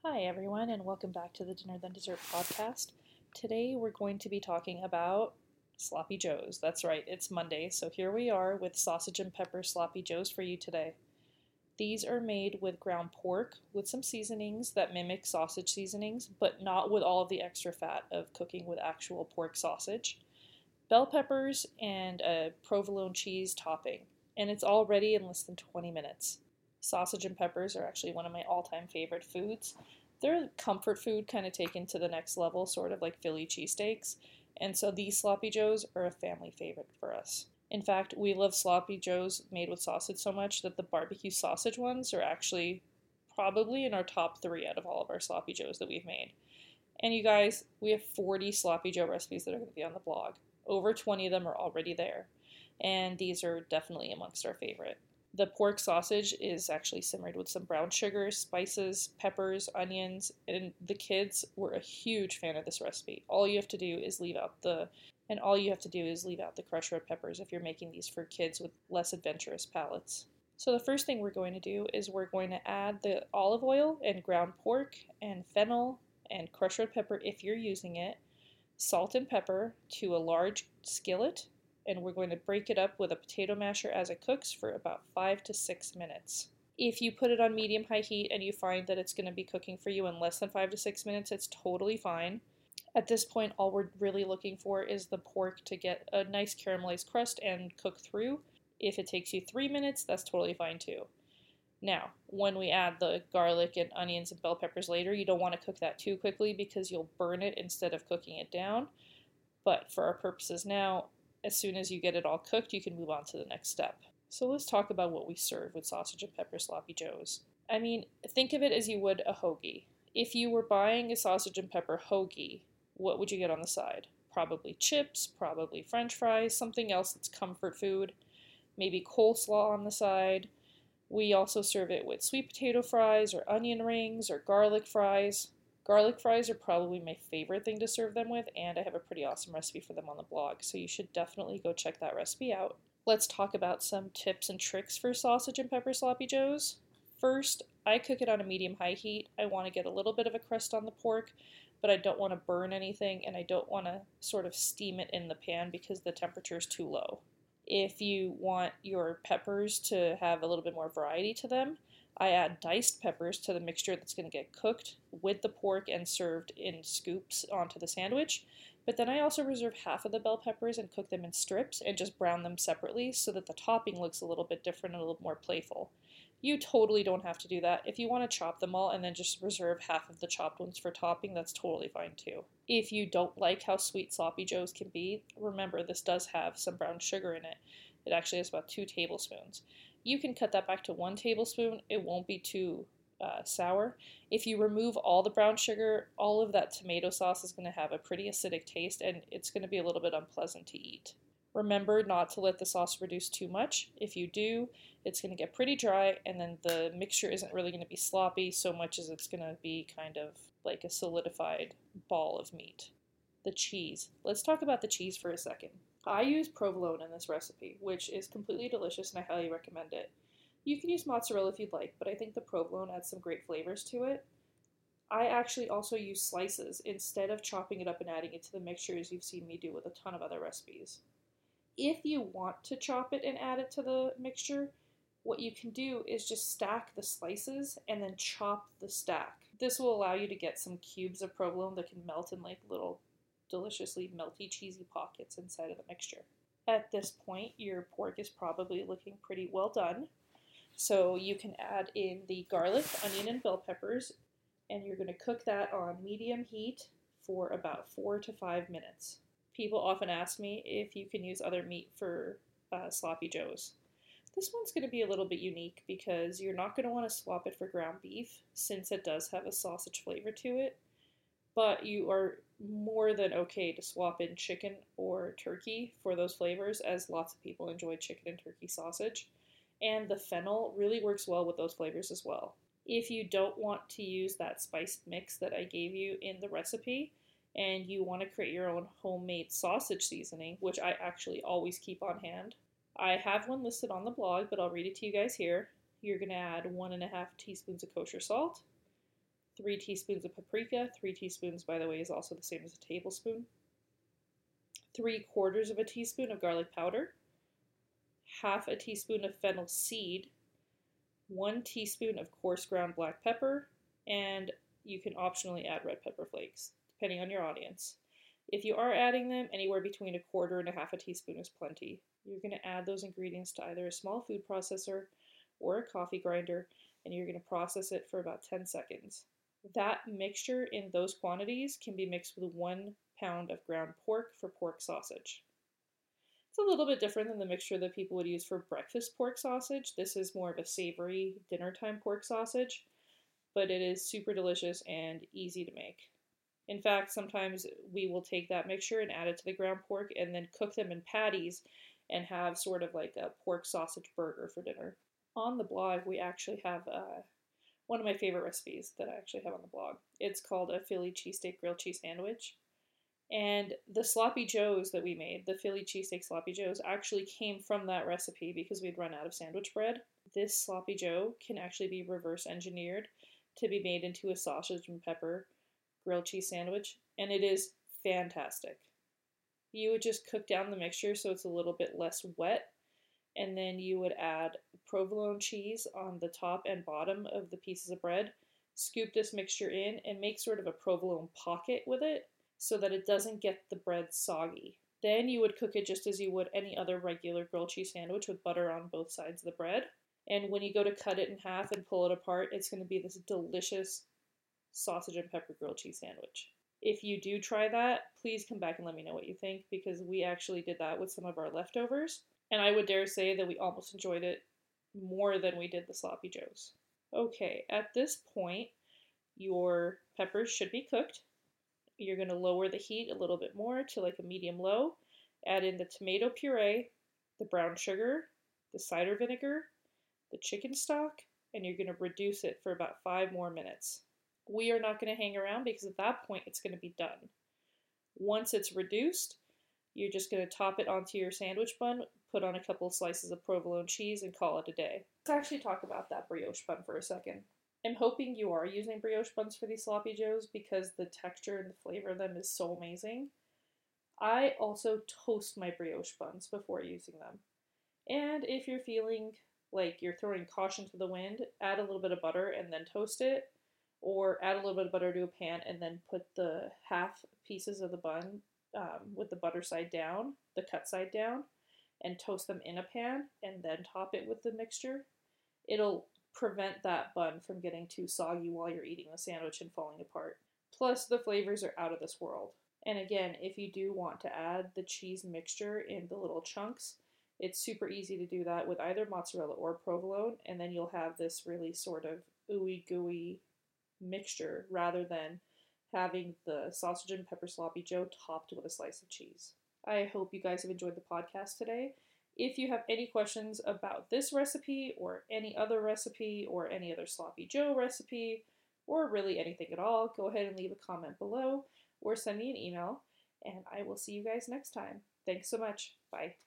Hi, everyone, and welcome back to the Dinner Then Dessert podcast. Today we're going to be talking about Sloppy Joes. That's right, it's Monday, so here we are with sausage and pepper Sloppy Joes for you today. These are made with ground pork with some seasonings that mimic sausage seasonings, but not with all of the extra fat of cooking with actual pork sausage. Bell peppers and a provolone cheese topping, and it's all ready in less than 20 minutes. Sausage and peppers are actually one of my all-time favorite foods. They're comfort food kind of taken to the next level, sort of like Philly cheesesteaks, and so these sloppy joes are a family favorite for us. In fact, we love sloppy joes made with sausage so much that the barbecue sausage ones are actually probably in our top 3 out of all of our sloppy joes that we've made. And you guys, we have 40 sloppy joe recipes that are going to be on the blog. Over 20 of them are already there, and these are definitely amongst our favorite. The pork sausage is actually simmered with some brown sugar, spices, peppers, onions, and the kids were a huge fan of this recipe. All you have to do is leave out the crushed red peppers if you're making these for kids with less adventurous palates. So the first thing we're going to do is we're going to add the olive oil and ground pork and fennel and crushed red pepper if you're using it, salt and pepper to a large skillet, and we're going to break it up with a potato masher as it cooks for about 5 to 6 minutes. If you put it on medium-high heat and you find that it's going to be cooking for you in less than 5 to 6 minutes, it's totally fine. At this point, all we're really looking for is the pork to get a nice caramelized crust and cook through. If it takes you 3 minutes, that's totally fine too. Now, when we add the garlic and onions and bell peppers later, you don't want to cook that too quickly because you'll burn it instead of cooking it down. But for our purposes now, as soon as you get it all cooked, you can move on to the next step. So let's talk about what we serve with sausage and pepper sloppy joes. I mean, think of it as you would a hoagie. If you were buying a sausage and pepper hoagie, what would you get on the side? Probably chips, probably french fries, something else that's comfort food, maybe coleslaw on the side. We also serve it with sweet potato fries or onion rings or garlic fries. Garlic fries are probably my favorite thing to serve them with, and I have a pretty awesome recipe for them on the blog, so you should definitely go check that recipe out. Let's talk about some tips and tricks for sausage and pepper sloppy joes. First, I cook it on a medium-high heat. I want to get a little bit of a crust on the pork, but I don't want to burn anything, and I don't want to sort of steam it in the pan because the temperature is too low. If you want your peppers to have a little bit more variety to them, I add diced peppers to the mixture that's going to get cooked with the pork and served in scoops onto the sandwich. But then I also reserve half of the bell peppers and cook them in strips and just brown them separately so that the topping looks a little bit different and a little more playful. You totally don't have to do that. If you want to chop them all and then just reserve half of the chopped ones for topping, that's totally fine too. If you don't like how sweet sloppy joes can be, remember this does have some brown sugar in it. It actually has about 2 tablespoons. You can cut that back to 1 tablespoon. It won't be too sour. If you remove all the brown sugar, all of that tomato sauce is going to have a pretty acidic taste and it's going to be a little bit unpleasant to eat. Remember not to let the sauce reduce too much. If you do, it's going to get pretty dry and then the mixture isn't really going to be sloppy so much as it's going to be kind of like a solidified ball of meat. The cheese. Let's talk about the cheese for a second. I use provolone in this recipe, which is completely delicious and I highly recommend it. You can use mozzarella if you'd like, but I think the provolone adds some great flavors to it. I actually also use slices instead of chopping it up and adding it to the mixture as you've seen me do with a ton of other recipes. If you want to chop it and add it to the mixture, what you can do is just stack the slices and then chop the stack. This will allow you to get some cubes of provolone that can melt in like little deliciously melty cheesy pockets inside of the mixture. At this point, your pork is probably looking pretty well done. So you can add in the garlic, onion, and bell peppers, and you're going to cook that on medium heat for about 4 to 5 minutes. People often ask me if you can use other meat for sloppy joes. This one's going to be a little bit unique because you're not going to want to swap it for ground beef since it does have a sausage flavor to it, but you are more than okay to swap in chicken or turkey for those flavors as lots of people enjoy chicken and turkey sausage, and the fennel really works well with those flavors as well. If you don't want to use that spiced mix that I gave you in the recipe, and you want to create your own homemade sausage seasoning, which I actually always keep on hand, I have one listed on the blog, but I'll read it to you guys here. You're going to add 1.5 teaspoons of kosher salt, 3 teaspoons of paprika. 3 teaspoons, by the way, is also the same as a tablespoon. 3/4 of a teaspoon of garlic powder. Half a teaspoon of fennel seed. 1 teaspoon of coarse ground black pepper, and you can optionally add red pepper flakes, depending on your audience. If you are adding them, anywhere between 1/4 and 1/2 teaspoon is plenty. You're going to add those ingredients to either a small food processor or a coffee grinder, and you're going to process it for about 10 seconds. That mixture in those quantities can be mixed with 1 pound of ground pork for pork sausage. It's a little bit different than the mixture that people would use for breakfast pork sausage. This is more of a savory dinner time pork sausage, but it is super delicious and easy to make. In fact, sometimes we will take that mixture and add it to the ground pork and then cook them in patties and have sort of like a pork sausage burger for dinner. On the blog, we actually have one of my favorite recipes that I actually have on the blog. It's called a Philly cheesesteak grilled cheese sandwich. And the sloppy joes that we made, the Philly cheesesteak sloppy joes, actually came from that recipe because we'd run out of sandwich bread. This sloppy joe can actually be reverse engineered to be made into a sausage and pepper grilled cheese sandwich, and it is fantastic. You would just cook down the mixture so it's a little bit less wet, and then you would add provolone cheese on the top and bottom of the pieces of bread, scoop this mixture in, and make sort of a provolone pocket with it so that it doesn't get the bread soggy. Then you would cook it just as you would any other regular grilled cheese sandwich with butter on both sides of the bread. And when you go to cut it in half and pull it apart, it's going to be this delicious sausage and pepper grilled cheese sandwich. If you do try that, please come back and let me know what you think, because we actually did that with some of our leftovers, and I would dare say that we almost enjoyed it more than we did the sloppy joes. Okay, at this point, your peppers should be cooked. You're going to lower the heat a little bit more to like a medium low. Add in the tomato puree, the brown sugar, the cider vinegar, the chicken stock, and you're going to reduce it for about 5 more minutes. We are not going to hang around because at that point it's going to be done. Once it's reduced, you're just going to top it onto your sandwich bun, put on a couple of slices of provolone cheese, and call it a day. Let's actually talk about that brioche bun for a second. I'm hoping you are using brioche buns for these sloppy joes because the texture and the flavor of them is so amazing. I also toast my brioche buns before using them. And if you're feeling like you're throwing caution to the wind, add a little bit of butter and then toast it, or add a little bit of butter to a pan and then put the half pieces of the bun with the butter side down, the cut side down, and toast them in a pan and then top it with the mixture. It'll prevent that bun from getting too soggy while you're eating the sandwich and falling apart. Plus, the flavors are out of this world. And again, if you do want to add the cheese mixture in the little chunks, it's super easy to do that with either mozzarella or provolone, and then you'll have this really sort of ooey gooey mixture rather than having the sausage and pepper sloppy joe topped with a slice of cheese. I hope you guys have enjoyed the podcast today. If you have any questions about this recipe or any other recipe or any other sloppy joe recipe or really anything at all, go ahead and leave a comment below or send me an email, and I will see you guys next time. Thanks so much. Bye.